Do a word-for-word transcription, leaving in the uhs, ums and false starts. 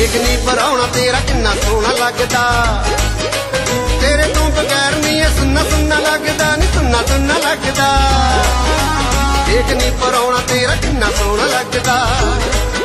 देख नी पराउणा तेरा किन्ना सोहना लगदा, तेरे तो बगैर नी ये सुन्ना सुन्ना लगदा, नी सुन्ना सुन्ना लगदा। देख नी पराउणा तेरा किन्ना सोहना लगदा।